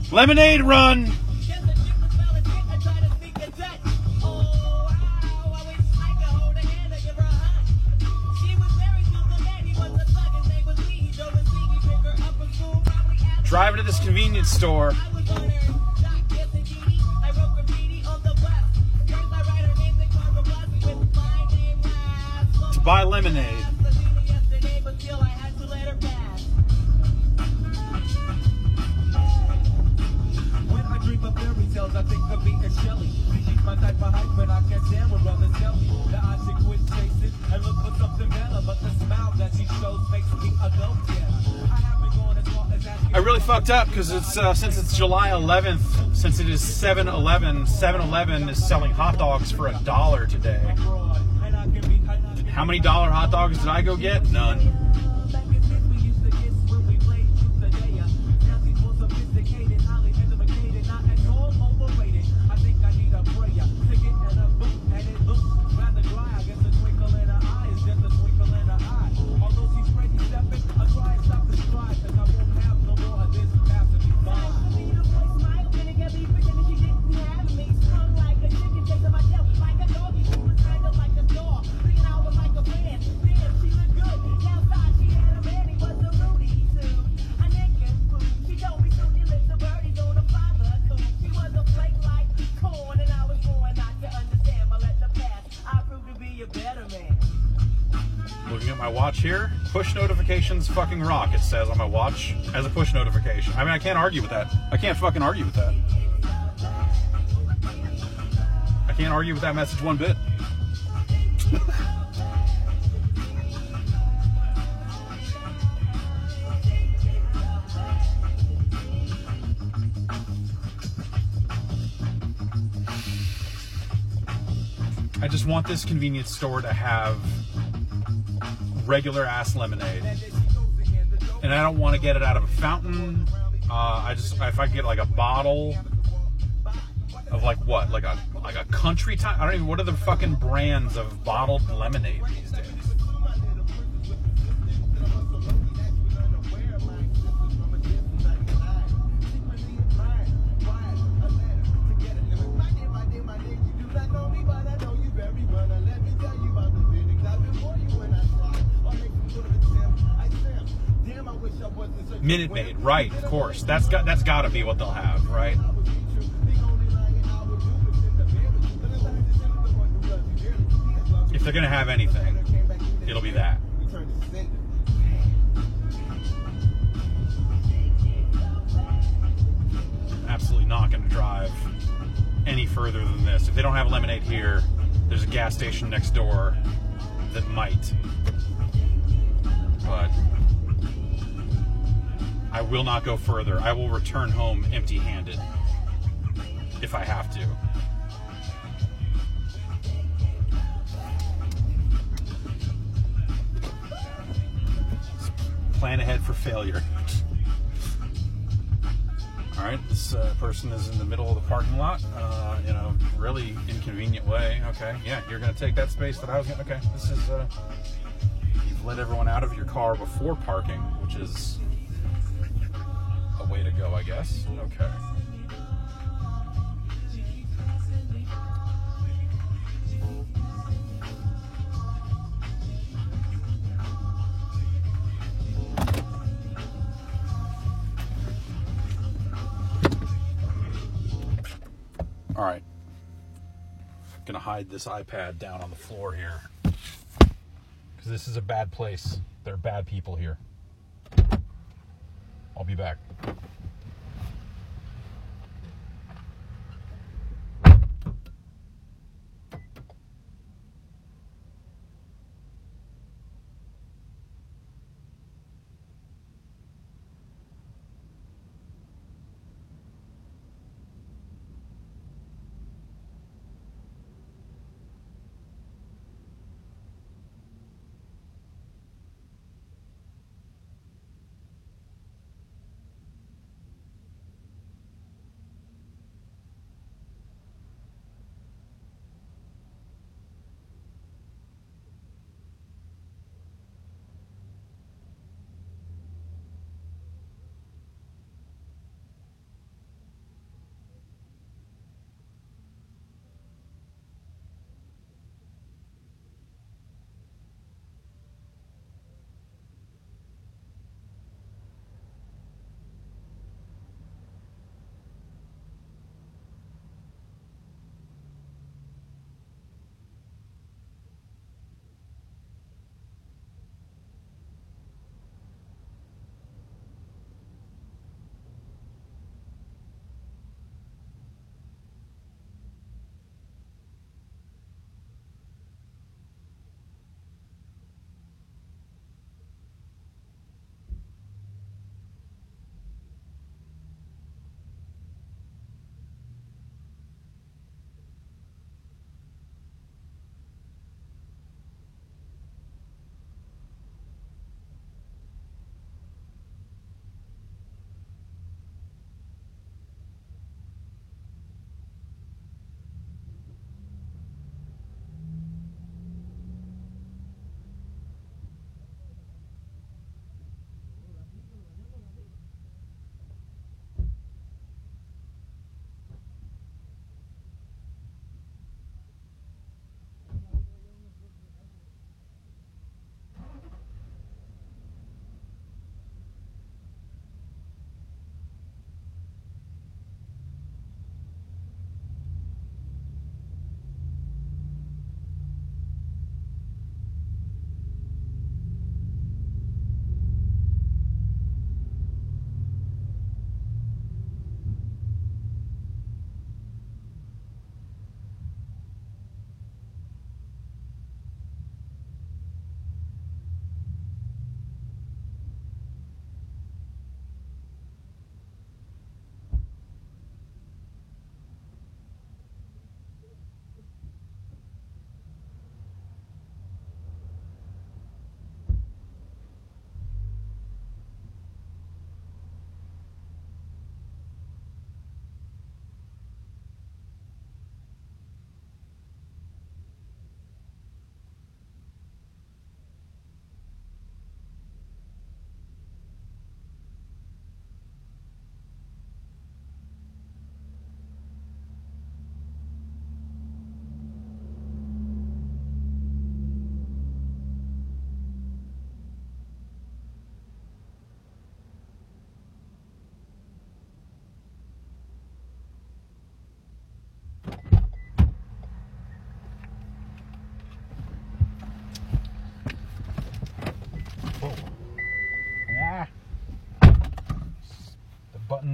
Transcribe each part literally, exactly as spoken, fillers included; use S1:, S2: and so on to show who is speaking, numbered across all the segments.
S1: Lemonade run. Driving to this convenience store to buy lemonade.
S2: When I dream of fairy tales, I think of being Shelley. She's my type of hype, but I can't stand when brothers tell me that I should quit chasing and look for something better. But the smile that she shows makes me a go-getter. I haven't gone as far as asking.
S1: I really fucked up because it's uh, since it's July eleventh, since it is seven eleven, seven eleven is selling hot dogs for a dollar today. How many dollar hot dogs did I go get? None. Looking at my watch here, push notifications fucking rock, it says on my watch as a push notification. I mean, I can't argue with that. I can't fucking argue with that. I can't argue with that message one bit. I just want this convenience store to have regular ass lemonade, and I don't want to get it out of a fountain. Uh, I just if I get like a bottle of like what, like a like a country time. I don't even. What are the fucking brands of bottled lemonade these days? Minute Maid, right? Of course, that's got that's got to be what they'll have, right? If they're gonna have anything, it'll be that. Absolutely not gonna drive any further than this. If they don't have lemonade here, there's a gas station next door that might, but I will not go further. I will return home empty-handed if I have to. Plan ahead for failure. All right, this uh, person is in the middle of the parking lot, uh, in a really inconvenient way. Okay, yeah, you're going to take that space that I was going to... Okay, this is... Uh, you've let everyone out of your car before parking, which is a way to go, I guess. Okay. All right, gonna hide this iPad down on the floor here because this is a bad place. There are bad people here. I'll be back.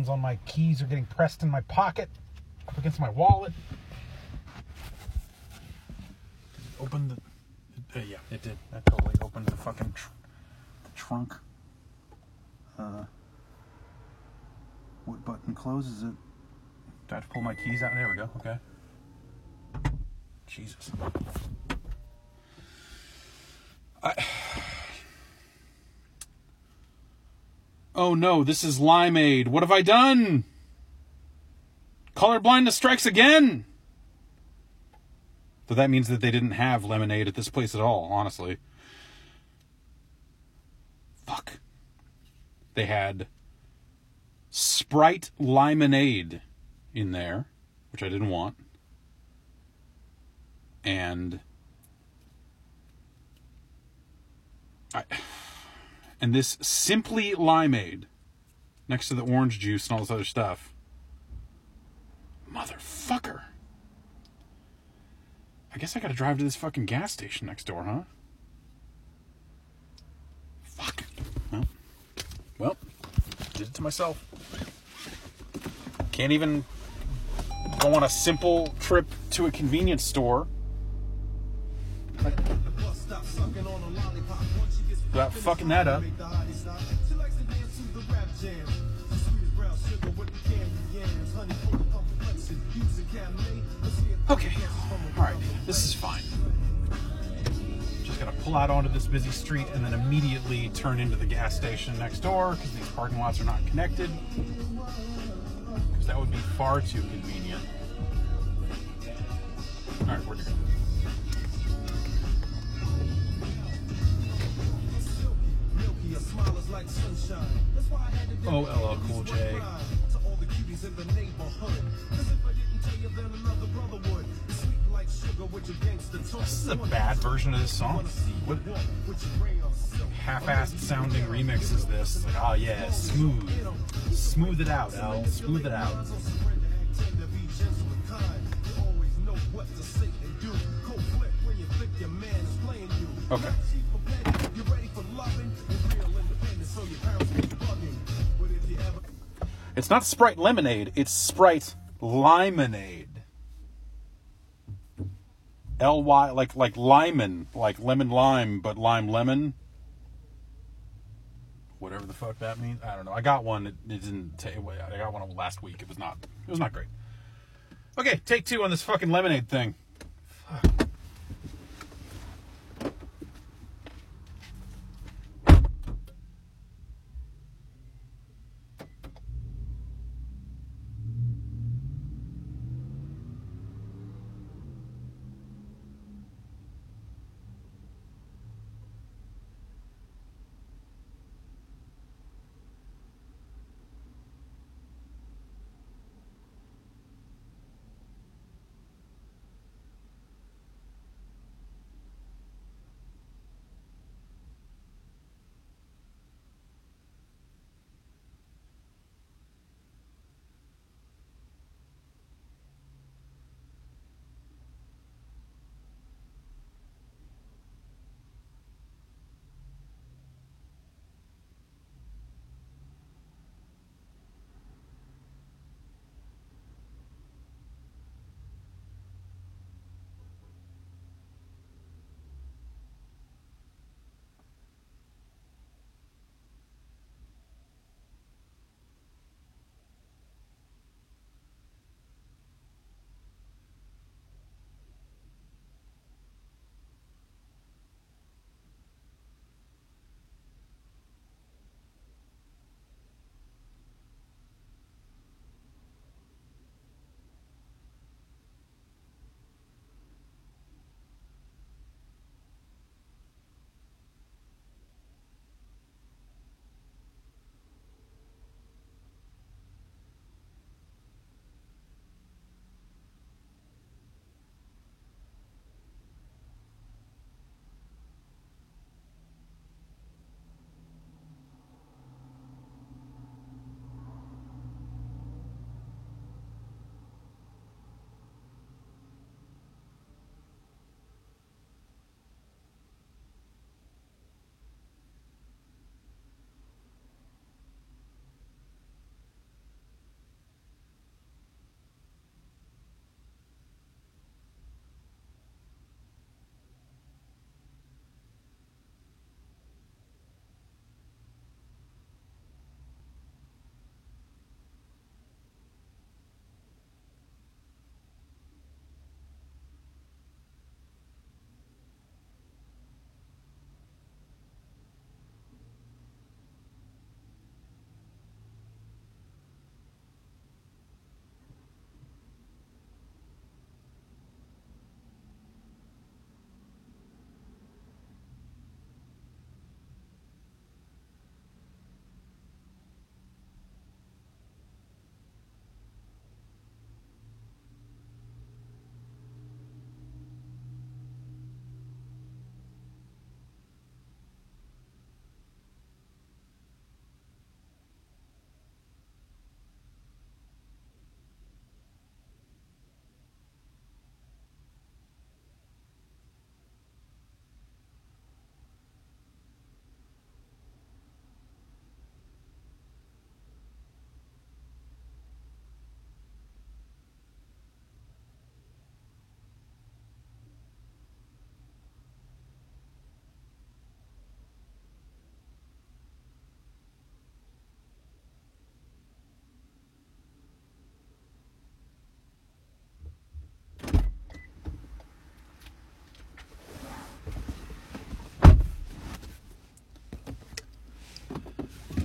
S1: buttons on my keys are getting pressed in my pocket, up against my wallet. Open the... Uh, yeah, it did. That totally opened the fucking tr- the trunk. Uh, what button closes it? Do I have to pull my keys out? There we go. Okay. Jesus. I... Oh no, this is limeade. What have I done? Color blindness strikes again. So that means that they didn't have lemonade at this place at all, honestly. Fuck. They had Sprite Limonade in there, which I didn't want. And I, and this Simply Limeade next to the orange juice and all this other stuff. Motherfucker. I guess I gotta drive to this fucking gas station next door, huh? Fuck. Well, well, did it to myself. Can't even go on a simple trip to a convenience store without fucking that up. Okay, alright, this is fine. Just gotta pull out onto this busy street and then immediately turn into the gas station next door because these parking lots are not connected. Because that would be far too convenient. Alright, where'd you go? Oh, L L Cool J. This is a bad version of this song. What half-assed sounding remix is this? It's like, oh yeah, smooth. Smooth it out, L. Smooth it out. Okay. It's not Sprite Lemonade, it's Sprite Limonade. L Y, like like lemon, like lemon lime, but lime lemon. Whatever the fuck that means. I don't know. I got one. It, it didn't take away. I got one last week. It was not. It was not great. Okay, take two on this fucking lemonade thing. Fuck.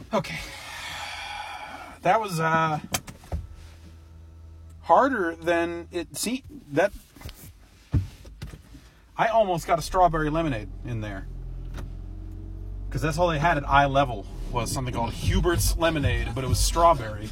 S1: Okay. That was uh, harder than it seemed. That I almost got a strawberry lemonade in there. Because that's all they had at eye level was something called Hubert's Lemonade, but it was strawberry.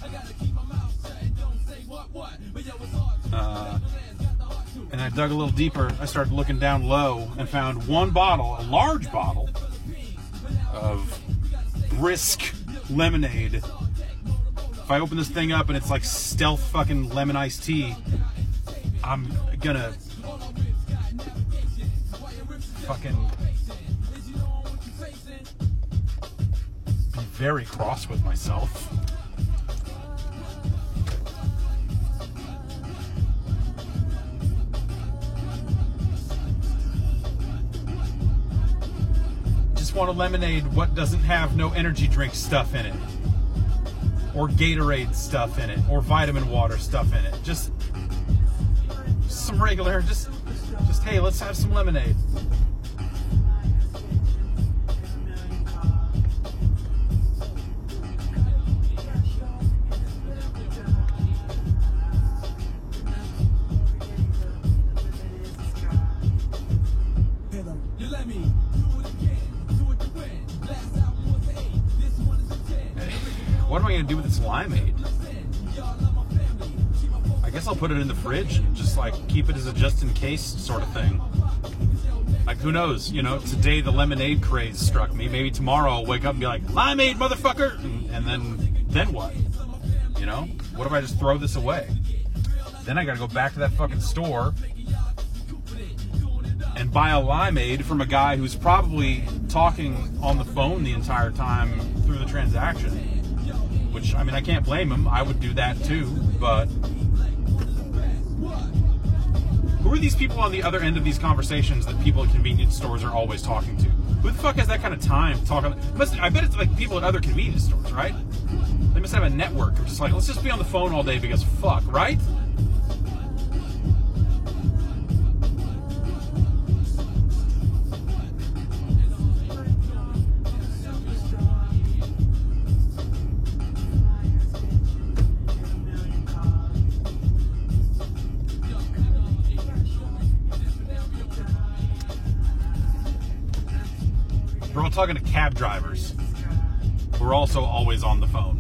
S1: Uh, and I dug a little deeper. I started looking down low and found one bottle, a large bottle, of brisk lemonade. If I open this thing up and it's like stealth fucking lemon iced tea, I'm gonna fucking be very cross with myself. Just want a lemonade what doesn't have no energy drink stuff in it, or Gatorade stuff in it, or vitamin water stuff in it. Just some regular, just, just hey, let's have some lemonade. What am I going to do with this limeade? I guess I'll put it in the fridge and just like keep it as a just in case sort of thing. Like who knows, you know, today the lemonade craze struck me. Maybe tomorrow I'll wake up and be like, limeade, motherfucker! And, and then, then what? You know? What if I just throw this away? Then I gotta go back to that fucking store and buy a limeade from a guy who's probably talking on the phone the entire time through the transaction. Which, I mean, I can't blame him. I would do that too, but who are these people on the other end of these conversations that people at convenience stores are always talking to? Who the fuck has that kind of time to talk on? Must, I bet it's like people at other convenience stores, right? They must have a network of just like, let's just be on the phone all day because fuck, right? We're all talking to cab drivers who are also always on the phone.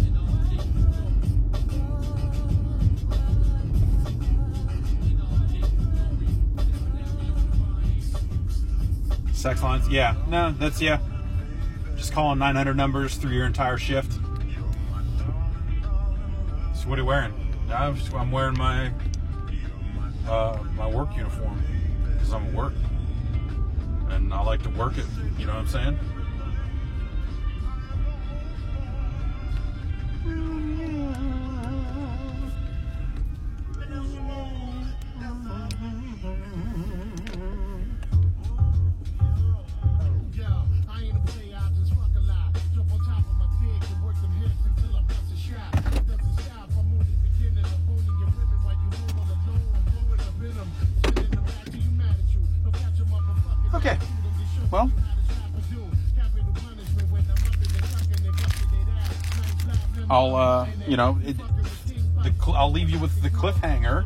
S1: Sex lines? Yeah. No, that's, yeah. Just calling nine hundred numbers through your entire shift. So what are you wearing? I'm, just, I'm wearing my, uh, my work uniform because I'm at work. And I like to work it, you know what I'm saying? Okay, well, I'll, uh, you know, it, the, I'll leave you with the cliffhanger.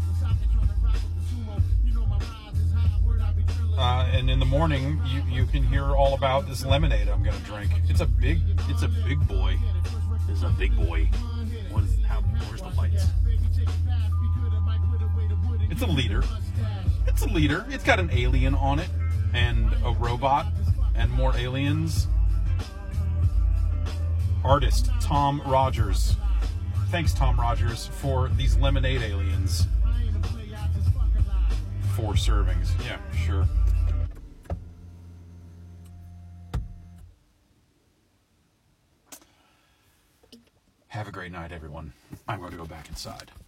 S1: Uh, and in the morning, you, you can hear all about this lemonade I'm gonna drink. It's a big, it's a big boy. It's a big boy. What is, how, where's the lights? It's a liter. It's a liter. It's got an alien on it. And a robot, and more aliens. Artist Tom Rogers. Thanks, Tom Rogers, for these lemonade aliens. Four servings. Yeah, sure. Have a great night, everyone. I'm going to go back inside.